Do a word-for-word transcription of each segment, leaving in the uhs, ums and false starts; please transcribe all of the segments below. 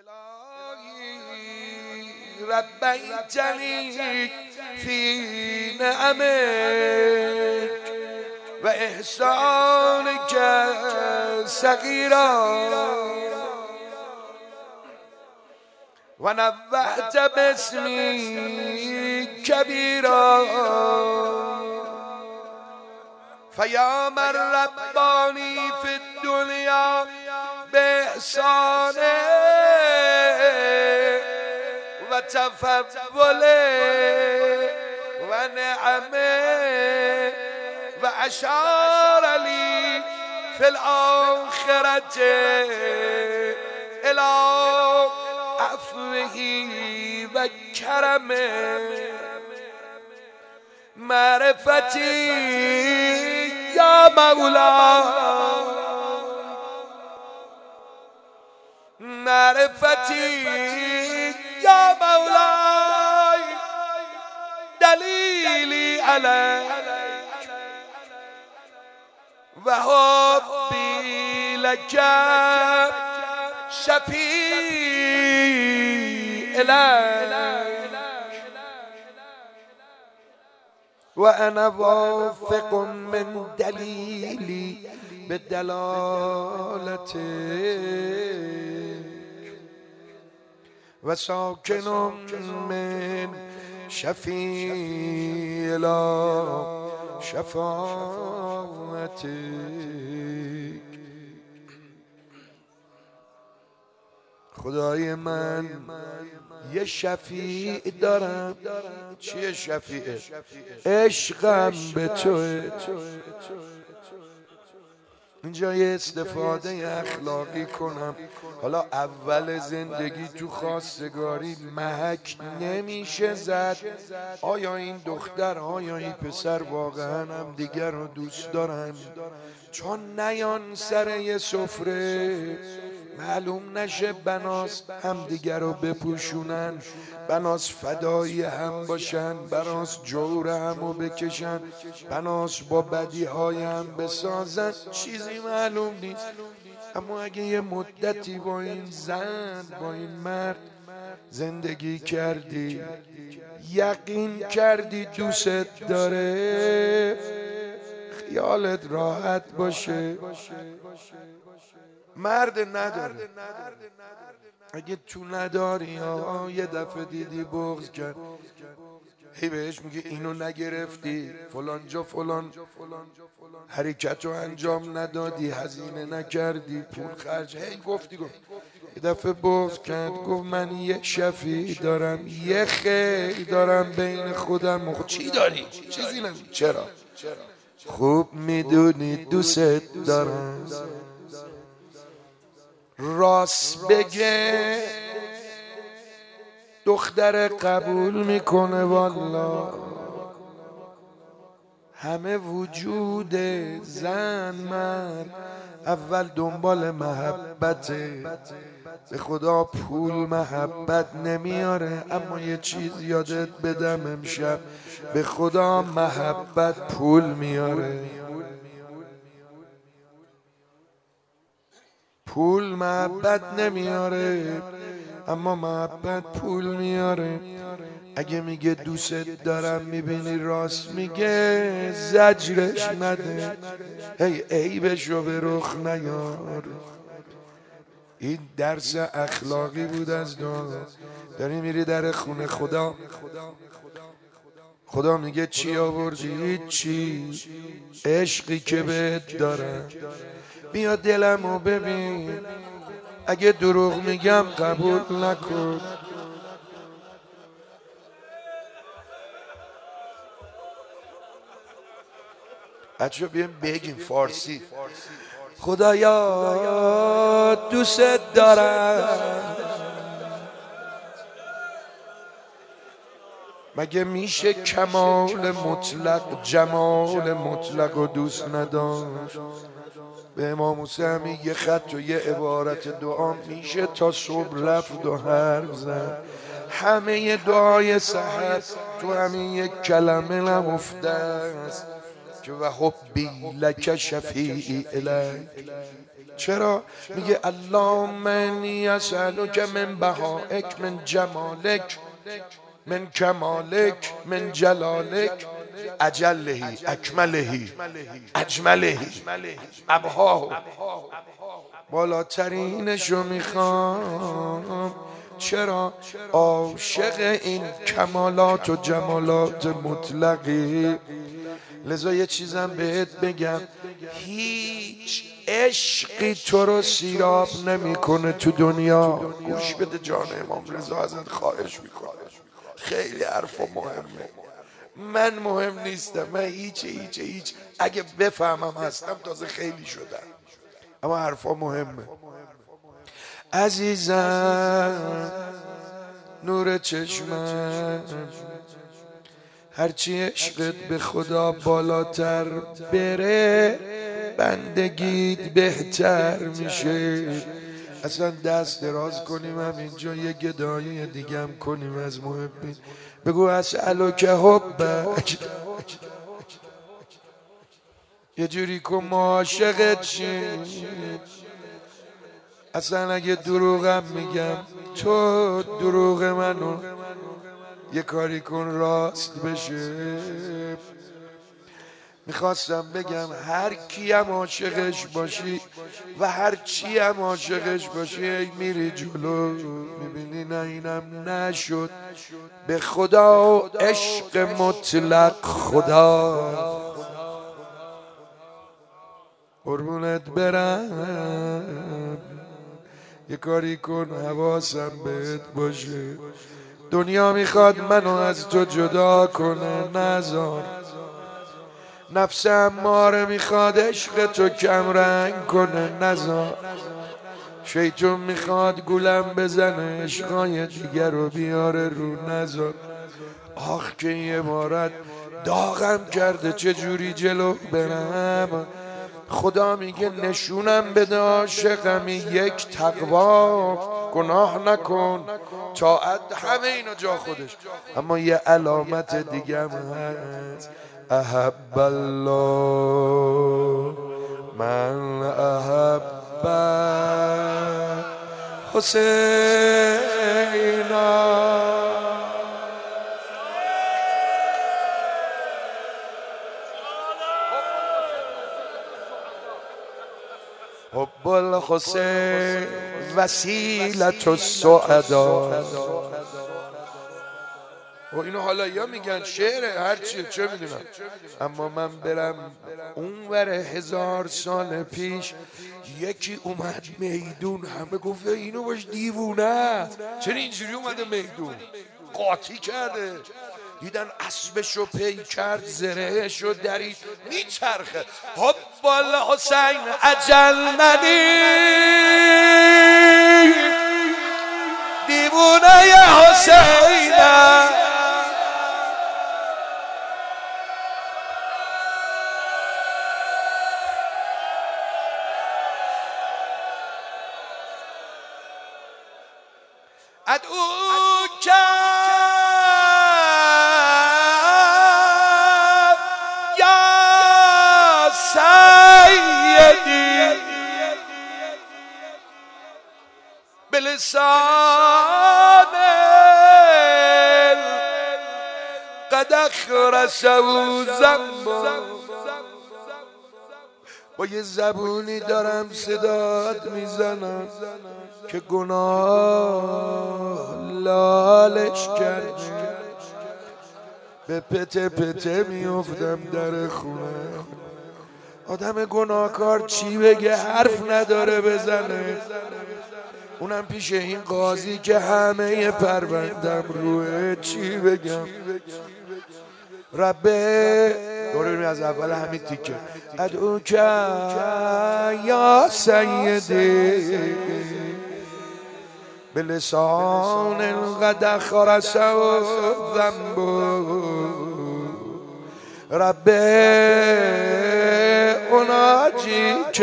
ربيتني في نعمك وإحسانك صغيرا ونبهت باسمي كبيرا فيا من رباني في الدنيا بإحسانه وتفضله ونعمه وأشار لي في الآخرة إلى عفوه وكرمه معرفتي يا مولاي معرفتي يا مولاي دليلي عليك وحبي لك شفيع إليك وأنا واثق من دليلي بدلالتك وساكن من شفيع إلى شفاعتك. خدای من یه شفیع دارم. چیه شفیعه؟ عشقم به توه. اینجا یه استفاده اخلاقی کنم. حالا اول زندگی تو خواستگاری محک نمیشه زد. آیا این دختر آیا این پسر واقعا هم دیگر رو دوست دارن؟ چون نیان سر یه سفره معلوم نشه بناس هم دیگر رو بپوشونن، بناس فدایی هم باشن، بناس جور هم رو بکشن، بناس با بدی های هم بسازن. چیزی معلوم نیست. اما اگه یه مدتی با این زن با این مرد زندگی کردی، یقین کردی دوست داره، خیالت راحت باشه. مرد نداره. اگه تو نداری آه یه دفعه دیدی بغض کرد، هی بهش میگه اینو نگرفتی، فلان جا فلان حرکت رو انجام ندادی، هزینه نکردی، پول خرج، هی گفتی گفت یه دفعه بغض کرد، گفت من یه شفیع دارم، یه خیر دارم بین خودم. چی داری؟ چیزی نمی. چرا؟ خوب میدونی دوست دارم. راست بگه دختر قبول میکنه والا. همه وجود زن مرد اول دنبال محبته. به خدا پول محبت نمیاره. اما یه چیز یادت بدم امشب، به خدا محبت پول میاره. پول محبت نمیاره اما محبت پول میاره. اگه میگه دوست دارم میبینی راست میگه، زجرش نده، هی عیبشو به رخ نیار. این درس اخلاقی بود از دعا. داری میری در خونه خدا، خدا میگه چی آوردی؟ چی؟ عشقی که بهت دارم. بیا دلمو ببین، اگه دروغ میگم قبول نکن. بچه بیایم بگیم فارسی. خدایا دوست دارم. مگه میشه کمال مطلق جمال مطلق و دوست نداشت؟ به امام حسین یه خط و یه عبارت دعا میشه تا صبح رفت و حرف زد. همه دعای سحر تو همین یک کلمه نهفته است که و حبی لک شفیعی الیک. چرا؟ میگه اللهم انی اسألک من بهائک من جمالک من کمالک من جلالک اجلهی اکملهی اجملهی ابهاه. بالاترینشو میخوام. چرا؟ عاشق این کمالات و جمالات مطلقی. لذا یه چیزم بهت بگم، هیچ عشقی تو رو سیراب نمیکنه تو دنیا. گوش بده جان امام رضا ازت خواهش میکنه، خیلی حرف مهمه. من مهم نیستم، من هیچ هیچ هیچ اگه بفهمم هستم تازه خیلی شدم، اما حرفا مهمه. عزیزم نور چشمم، هرچی عشقت به خدا بالاتر بره بندگیت بهتر میشه. اصلا دست دراز کنیم همینجا یه گدایی دیگه هم کنیم از محبین. بگو اسألک حبک، یه جوری کن ما عاشقت شیم. اصلا اگه دروغم میگم تو دروغ منو یه کاری کن راست بشه. میخواستم بگم هر کیم عاشقش باشی و هر چی هم عاشقش باشی، ای میری جلو میبینی نه اینم نشد. به خدا عشق مطلق خدا، قربونت برم. یه کاری کن حواسم بهت باشه. دنیا میخواد منو از تو جدا کنه، نذار. نفس اماره میخواد عشق تو کم رنگ کنه، نذار. شیطون میخواد گولم بزنه عشقای دیگر رو بیاره رو، نذار. آخ که این عبارت داغم کرده، چجوری جلو برم. خدا میگه نشونم بده عاشقمی یک تقوا، گناه نکن، طاعت، همه اینا جا خودش. اما یه علامت دیگه هم هست، احب الله من احب حسینا. حب الحسین وسیلة السعدا. و اینو حالا یا میگن شعره هرچیه چه میدونم، اما من برم اونور هزار سال پیش یکی اومد میدون، همه گفته اینو باش دیوونه، چرا اینجوری اومده میدون؟ قاطی کرده. دیدن اسبشو پی کرد، زرهشو درید، میچرخه. حب الحسین اجلنی، دیوونه حسینم. ادعوک یا سیدی بلسان قد اخرسه ذنبا. با یه زبونی دارم صدات میزنم که گناه لالش کرده، به پته پته میافتم در خونه. آدم گناهکار چی بگه؟ حرف نداره بزنه، اونم پیش این قاضی که همه پروندم روه. چی بگم؟ ربه دوریم از اول همین تیکه. ادعوک یا سیدی بلسان قد خرسه ذنب. ربه اناجیک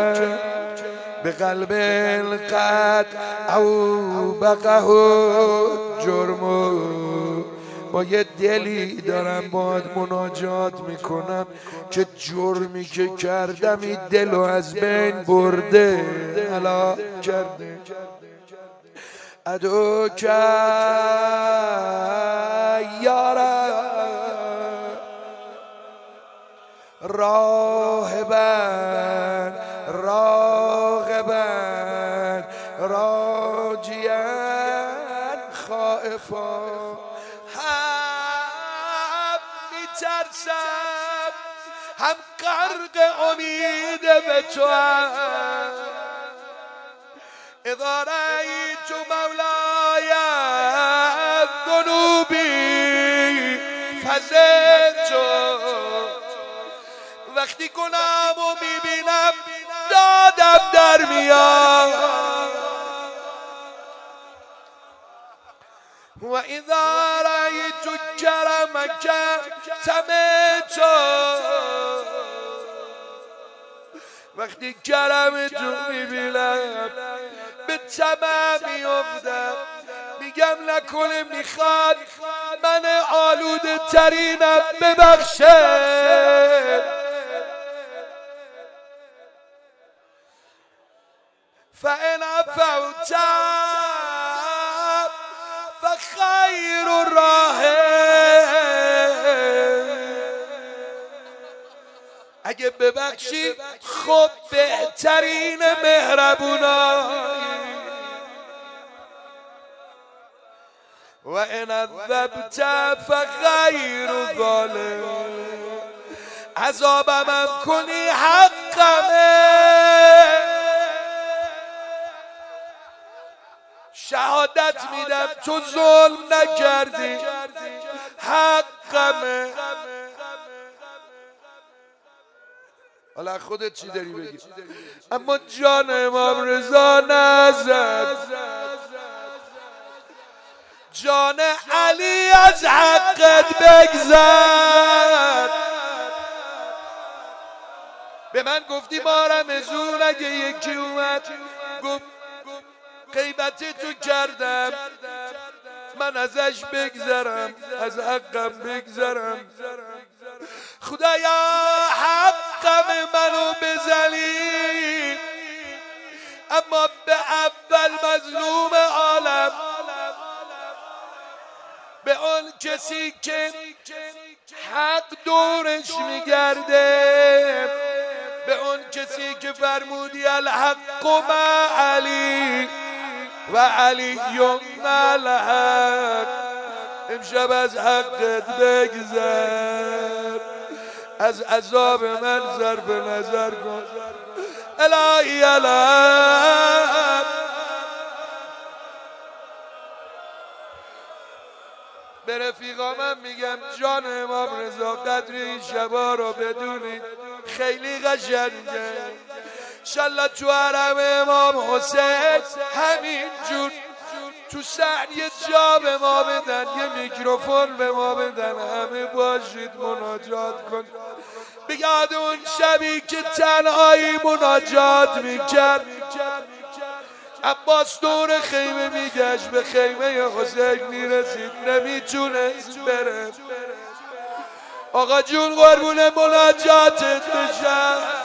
بقلب قد اوبقه جرم با یه دلی دارم باید مناجات میکنم که جرمی که کردم این دلو از بین برده هلاک کرده. ادو که یارم راهبن راغبن راجیان خائفا، هم میترسم هم غرق امید به تو هم. اذا رأیت مولاي ذنوبی فزدت، وقتی گناهمو میبینم دادم در میاد. و اذا رأیت کرمک تمت، وقتی کرم تو میبینم به طمع میافتم، میگم نکنه میخواد من آلوده ترینم ببخشه. فإن عفوت فخیر الراحمین، اگه ببخشی خب بهترین مهربونایی. و ان عذبت فخیر الظالم، عذابم هم کنی حقمه. شهادت میدم تو ظلم نکردی حقمه. حالا خودت چی داری بگی؟ اما جان امام رضا نزد، جان علی از حقت بگذر. به من گفتی مارمزون، اگه یکی اومد گفت غیبت تو کردم من ازش بگذرم، از حقم بگذرم. خدایا حقم منو بزنی، اما به اول مظلوم عالم، به اون کسی که حق دورش میگرده، به اون کسی که فرمودی الحق مع علی و علی مع الحق، امشب از حقت بگذر، از عذاب من صرف نظر کن. الهی الهی به رفیقامم میگم جان امام رضا قدر این شبا رو بدونید خیلی قشنگه. انشالله تو حرم امام حسین همینجور تو صحن یه جا به ما بدن، یه میکروفون به ما بدن، همه باشید مناجات کن. به یاد اون شبی که تنهایی مناجات میکرد، عباس دور خیمه میگشت، به خیمه حسین میرسید، نمیتونست بره. آقا جون قربون مناجاتت بشم.